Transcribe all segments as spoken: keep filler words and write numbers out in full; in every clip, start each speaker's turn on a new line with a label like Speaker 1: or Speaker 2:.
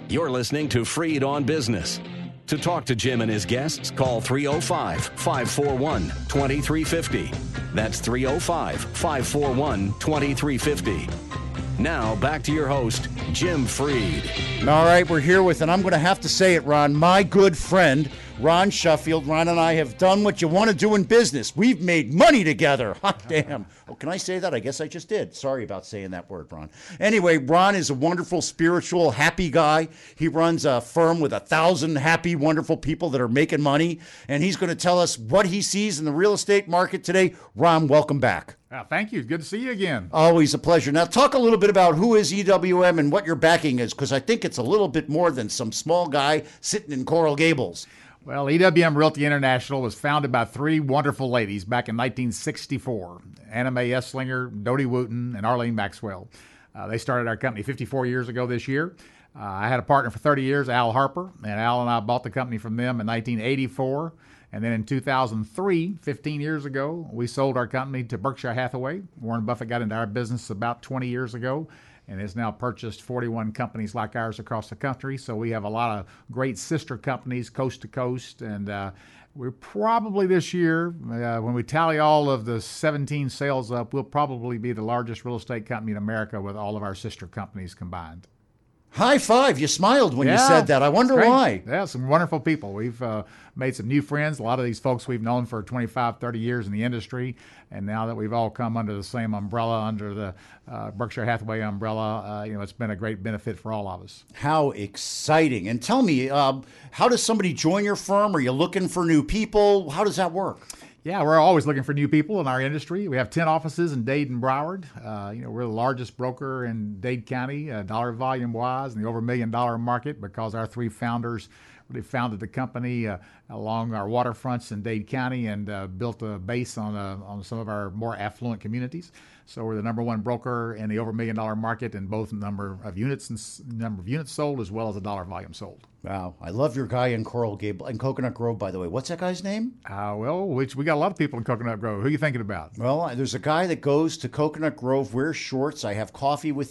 Speaker 1: You're listening to Freed on Business. To talk to Jim and his guests, call three oh five, five four one, two three five oh. That's three oh five, five four one, two three five oh. Now, back to your host, Jim Freed.
Speaker 2: All right, we're here with, and I'm going to have to say it, Ron, my good friend, Ron Sheffield. Ron and I have done what you want to do in business. We've made money together. Hot damn. Oh, can I say that? I guess I just did. Sorry about saying that word, Ron. Anyway, Ron is a wonderful, spiritual, happy guy. He runs a firm with a thousand happy, wonderful people that are making money, and he's going to tell us what he sees in the real estate market today. Ron, welcome back.
Speaker 3: Uh, thank you. Good to see you again.
Speaker 2: Always a pleasure. Now, talk a little bit about who is E W M and what your backing is, because I think it's a little bit more than some small guy sitting in Coral Gables.
Speaker 3: Well, E W M Realty International was founded by three wonderful ladies back in nineteen sixty-four, Anna Mae Esslinger, Dodie Wooten, and Arlene Maxwell. Uh, they started our company fifty-four years ago this year. Uh, I had a partner for thirty years, Al Harper, and Al and I bought the company from them in nineteen eighty-four. And then in two thousand three, fifteen years ago, we sold our company to Berkshire Hathaway. Warren Buffett got into our business about twenty years ago and has now purchased forty-one companies like ours across the country. So we have a lot of great sister companies coast to coast. And uh, we're probably this year, uh, when we tally all of the seventeen sales up, we'll probably be the largest real estate company in America with all of our sister companies combined.
Speaker 2: High five. You smiled when
Speaker 3: yeah,
Speaker 2: you said that. I wonder why.
Speaker 3: Yeah, some wonderful people. We've uh, made some new friends. A lot of these folks we've known for twenty-five, thirty years in the industry. And now that we've all come under the same umbrella, under the uh, Berkshire Hathaway umbrella, uh, you know, it's been a great benefit for all of us.
Speaker 2: How exciting. And tell me, uh, how does somebody join your firm? Are you looking for new people? How does that work?
Speaker 3: Yeah, we're always looking for new people in our industry. We have ten offices in Dade and Broward. Uh, you know, we're the largest broker in Dade County, uh, dollar volume wise, in the over a million dollar market, because our three founders really founded the company uh, along our waterfronts in Dade County and uh, built a base on uh, on some of our more affluent communities. So we're the number one broker in the over a million dollar market in both number of units and s- number of units sold as well as the dollar volume sold.
Speaker 2: Wow. I love your guy in Coral Gable and Coconut Grove, by the way. What's that guy's name?
Speaker 3: Uh, well, which we got a lot of people in Coconut Grove. Who are you thinking about?
Speaker 2: Well, there's a guy that goes to Coconut Grove, wears shorts. I have coffee with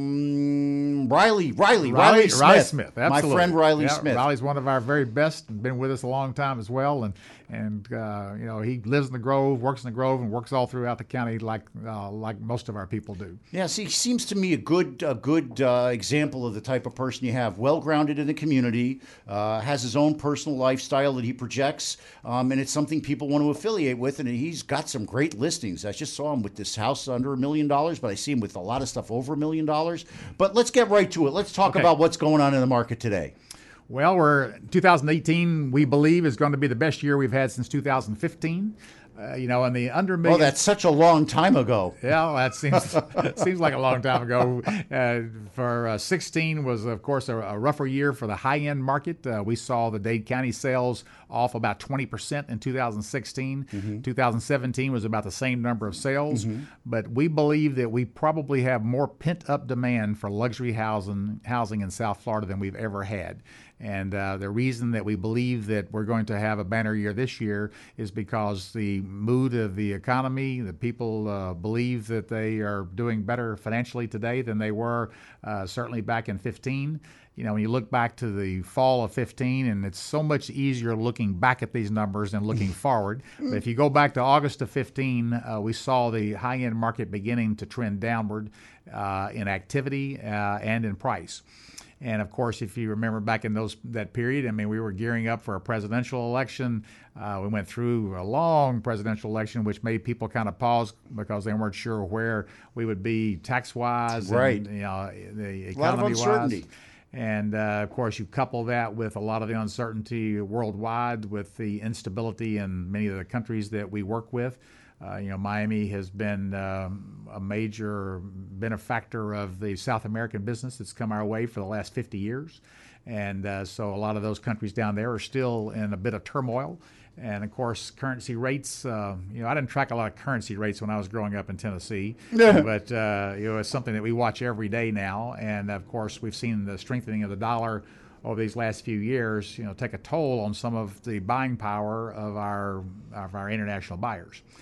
Speaker 2: him. Riley, Riley, Riley,
Speaker 3: Riley
Speaker 2: Smith.
Speaker 3: Riley Smith, absolutely.
Speaker 2: My friend Riley
Speaker 3: yeah,
Speaker 2: Smith.
Speaker 3: Riley's one of our very best, been with us a long time as well. And, and uh, you know, he lives in the Grove, works in the Grove, and works all throughout the county like uh, like most of our people do.
Speaker 2: Yeah, see, he seems to me a good a good uh, example of the type of person you have. Well-grounded in the community, uh, has his own personal lifestyle that he projects, um, and it's something people want to affiliate with, and he's got some great listings. I just saw him with this house under a million dollars, but I see him with a lot of stuff over a million dollars. But let's get right to it. Let's talk
Speaker 3: Okay.
Speaker 2: about what's going on in the market today.
Speaker 3: Well, we're two thousand eighteen, we believe, is going to be the best year we've had since two thousand fifteen. Uh, you know, in the under million.
Speaker 2: Oh, that's such a long time ago.
Speaker 3: Yeah, well, that seems seems like a long time ago. Uh, for uh, sixteen was, of course, a, a rougher year for the high-end market. Uh, we saw the Dade County sales off about twenty percent in two thousand sixteen. Mm-hmm. two thousand seventeen was about the same number of sales. Mm-hmm. But we believe that we probably have more pent-up demand for luxury housing, housing in South Florida than we've ever had. And uh, the reason that we believe that we're going to have a banner year this year is because the mood of the economy, the people uh, believe that they are doing better financially today than they were uh, certainly back in fifteen. You know, when you look back to the fall of fifteen, and it's so much easier looking back at these numbers than looking forward. But if you go back to August of fifteen, uh, we saw the high-end market beginning to trend downward uh, in activity uh, and in price. And of course, if you remember back in those that period, I mean, we were gearing up for a presidential election. Uh, we went through a long presidential election, which made people kind of pause because they weren't sure where we would be tax-wise,
Speaker 2: right?
Speaker 3: And, you know, the economy-wise.
Speaker 2: A lot of uncertainty.
Speaker 3: And uh, of course, you couple that with a lot of the uncertainty worldwide, with the instability in many of the countries that we work with. Uh, you know, Miami has been um, a major benefactor of the South American business that's come our way for the last fifty years. And uh, so a lot of those countries down there are still in a bit of turmoil. And of course, currency rates, uh, you know, I didn't track a lot of currency rates when I was growing up in Tennessee, but, uh, you know, it's something that we watch every day now. And of course, we've seen the strengthening of the dollar over these last few years, you know, take a toll on some of the buying power of our, of our international buyers.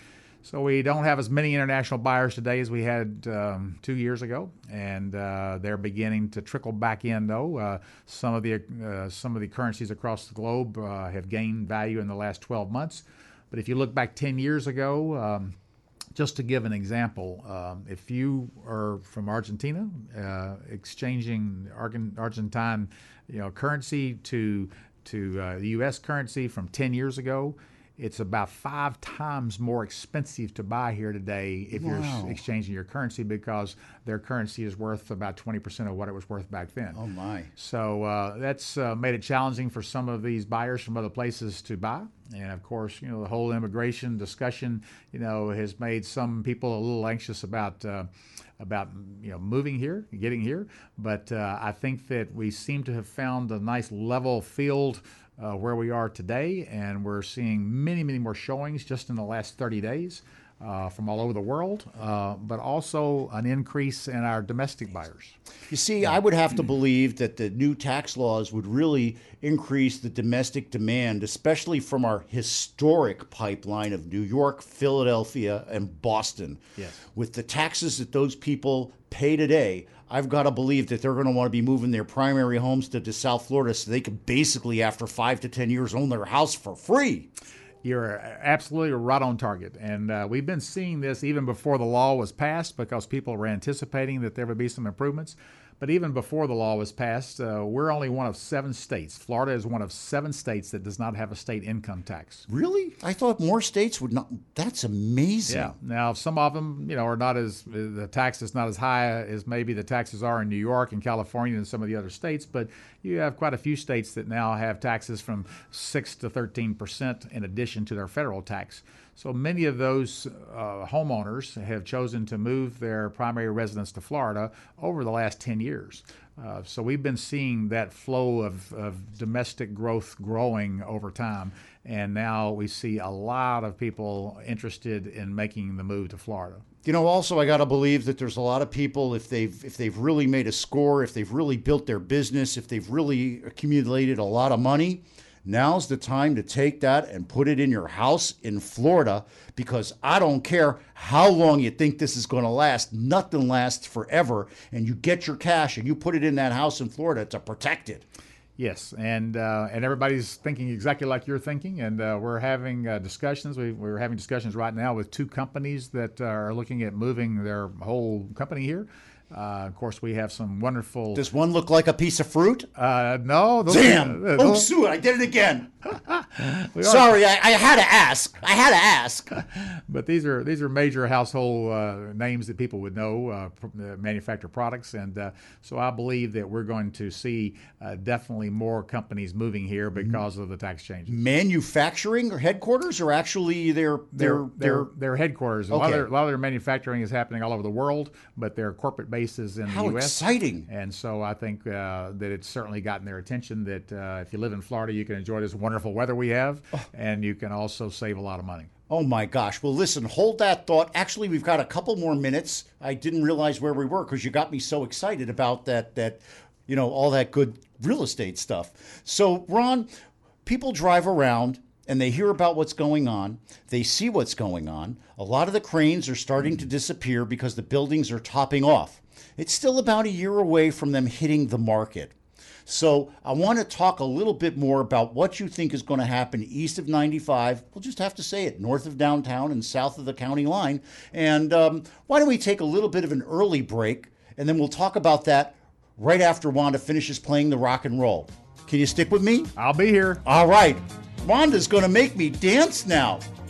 Speaker 3: So we don't have as many international buyers today as we had um, two years ago, and uh, they're beginning to trickle back in. Though uh, some of the uh, some of the currencies across the globe uh, have gained value in the last twelve months. But if you look back ten years ago, um, just to give an example, um, if you are from Argentina, uh, exchanging Argent- Argentine, you know, currency to to uh, the U S currency from ten years ago, it's about five times more expensive to buy here today if
Speaker 2: Wow.
Speaker 3: you're exchanging your currency, because their currency is worth about twenty percent of what it was worth back then.
Speaker 2: Oh, my.
Speaker 3: So uh, that's uh, made it challenging for some of these buyers from other places to buy. And of course, you know, the whole immigration discussion, you know, has made some people a little anxious about uh, about you know moving here, getting here. But uh, I think that we seem to have found a nice level field uh, where we are today, and we're seeing many, many more showings just in the last thirty days. Uh, from all over the world, uh, but also an increase in our domestic buyers.
Speaker 2: You see, I would have to believe that the new tax laws would really increase the domestic demand, especially from our historic pipeline of New York, Philadelphia, and Boston.
Speaker 3: Yes.
Speaker 2: With the taxes that those people pay today, I've got to believe that they're going to want to be moving their primary homes to, to South Florida so they can basically, after five to ten years, own their house for free.
Speaker 3: You're absolutely right on target. And uh, we've been seeing this even before the law was passed, because people were anticipating that there would be some improvements. But even before the law was passed, uh, we're only one of seven states. Florida is one of seven states that does not have a state income tax.
Speaker 2: Really? I thought more states would not. That's amazing.
Speaker 3: Yeah. Now, some of them, you know, are not as, the tax is not as high as maybe the taxes are in New York and California and some of the other states, but you have quite a few states that now have taxes from six to thirteen percent in addition to their federal tax. So many of those uh, homeowners have chosen to move their primary residence to Florida over the last ten years. Uh, so we've been seeing that flow of, of domestic growth growing over time. And now we see a lot of people interested in making the move to Florida.
Speaker 2: You know, also I got to believe that there's a lot of people, if they've if they've really made a score, if they've really built their business, if they've really accumulated a lot of money, now's the time to take that and put it in your house in Florida, because I don't care how long you think this is going to last. Nothing lasts forever. And you get your cash and you put it in that house in Florida to protect it.
Speaker 3: Yes, and uh, and everybody's thinking exactly like you're thinking, and uh, we're having uh, discussions. We, we're having discussions right now with two companies that are looking at moving their whole company here. Uh, of course, we have some wonderful.
Speaker 2: Does one look like a piece of fruit?
Speaker 3: Uh, no. Those,
Speaker 2: Damn!
Speaker 3: uh,
Speaker 2: Oh,
Speaker 3: those,
Speaker 2: Sue, I did it again. Sorry, I, I had to ask. I had to ask.
Speaker 3: But these are these are major household uh, names that people would know, uh, pr- uh, manufacture products, and uh, so I believe that we're going to see uh, definitely more companies moving here because of the tax changes.
Speaker 2: Manufacturing or headquarters, or actually their their
Speaker 3: their their headquarters. A, lot of
Speaker 2: Okay.
Speaker 3: their, a lot of their manufacturing is happening all over the world, but their corporate base is in
Speaker 2: How
Speaker 3: the U S.
Speaker 2: exciting.
Speaker 3: And so I think uh, that it's certainly gotten their attention that uh, if you live in Florida, you can enjoy this wonderful weather we have, and you can also save a lot of money.
Speaker 2: Oh my gosh. Well, listen, hold that thought. Actually, we've got a couple more minutes. I didn't realize where we were because you got me so excited about that, that, you know, all that good real estate stuff. So, Ron, people drive around and they hear about what's going on. They see what's going on. A lot of the cranes are starting to disappear because the buildings are topping off. It's still about a year away from them hitting the market. So I want to talk a little bit more about what you think is going to happen east of ninety-five. We'll just have to say it, north of downtown and south of the county line. And um, why don't we take a little bit of an early break, and then we'll talk about that right after Wanda finishes playing the rock and roll. Can you stick with me?
Speaker 3: I'll be here.
Speaker 2: All right. Wanda's going to make me dance now.